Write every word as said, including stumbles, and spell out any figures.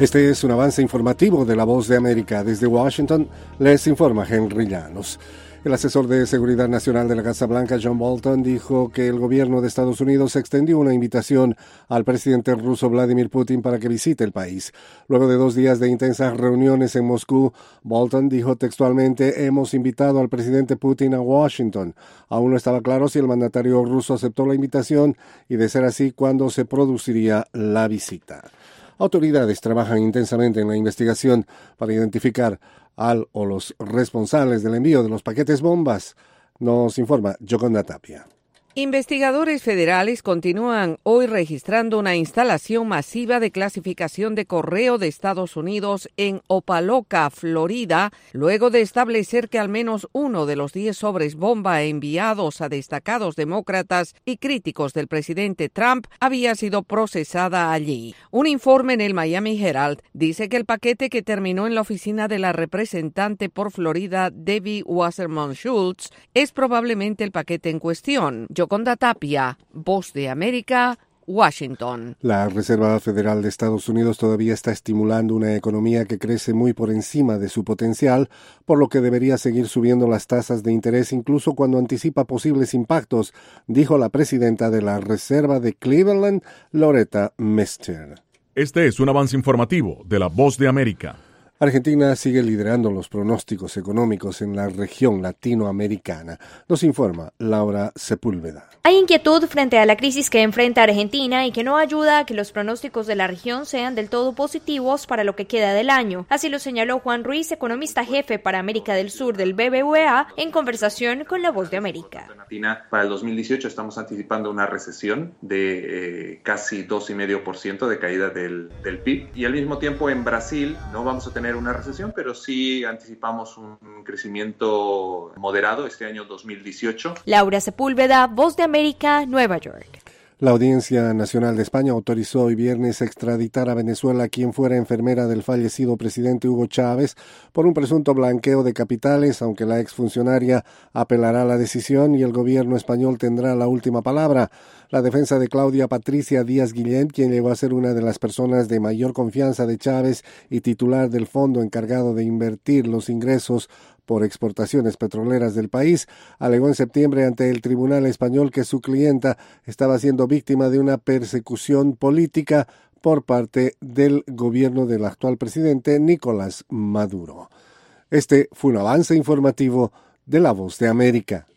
Este es un avance informativo de La Voz de América. Desde Washington les informa Henry Llanos. El asesor de Seguridad Nacional de la Casa Blanca, John Bolton, dijo que el gobierno de Estados Unidos extendió una invitación al presidente ruso Vladimir Putin para que visite el país. Luego de dos días de intensas reuniones en Moscú, Bolton dijo textualmente: hemos invitado al presidente Putin a Washington. Aún no estaba claro si el mandatario ruso aceptó la invitación y, de ser así, cuándo se produciría la visita. Autoridades trabajan intensamente en la investigación para identificar al o los responsables del envío de los paquetes bombas, nos informa Yoconda Tapia. Investigadores federales continúan hoy registrando una instalación masiva de clasificación de correo de Estados Unidos en Opa-locka, Florida, luego de establecer que al menos uno de los diez sobres bomba enviados a destacados demócratas y críticos del presidente Trump había sido procesada allí. Un informe en el Miami Herald dice que el paquete que terminó en la oficina de la representante por Florida, Debbie Wasserman Schultz, es probablemente el paquete en cuestión. Yoconda Tapia, Voz de América, Washington. La Reserva Federal de Estados Unidos todavía está estimulando una economía que crece muy por encima de su potencial, por lo que debería seguir subiendo las tasas de interés incluso cuando anticipa posibles impactos, dijo la presidenta de la Reserva de Cleveland, Loretta Mester. Este es un avance informativo de la Voz de América. Argentina sigue liderando los pronósticos económicos en la región latinoamericana. Nos informa Laura Sepúlveda. Hay inquietud frente a la crisis que enfrenta Argentina y que no ayuda a que los pronósticos de la región sean del todo positivos para lo que queda del año. Así lo señaló Juan Ruiz, economista jefe para América del Sur del B B V A, en conversación con La Voz de América. Argentina, para el dos mil dieciocho estamos anticipando una recesión de eh, casi dos coma cinco por ciento de caída del, del P I B. Y al mismo tiempo en Brasil no vamos a tener una recesión, pero sí anticipamos un crecimiento moderado este año dos mil dieciocho. Laura Sepúlveda, Voz de América, Nueva York. La Audiencia Nacional de España autorizó hoy viernes extraditar a Venezuela a quien fuera enfermera del fallecido presidente Hugo Chávez por un presunto blanqueo de capitales, aunque la exfuncionaria apelará a la decisión y el gobierno español tendrá la última palabra. La defensa de Claudia Patricia Díaz Guillén, quien llegó a ser una de las personas de mayor confianza de Chávez y titular del fondo encargado de invertir los ingresos por exportaciones petroleras del país, alegó en septiembre ante el Tribunal Español que su clienta estaba siendo víctima de una persecución política por parte del gobierno del actual presidente Nicolás Maduro. Este fue un avance informativo de La Voz de América.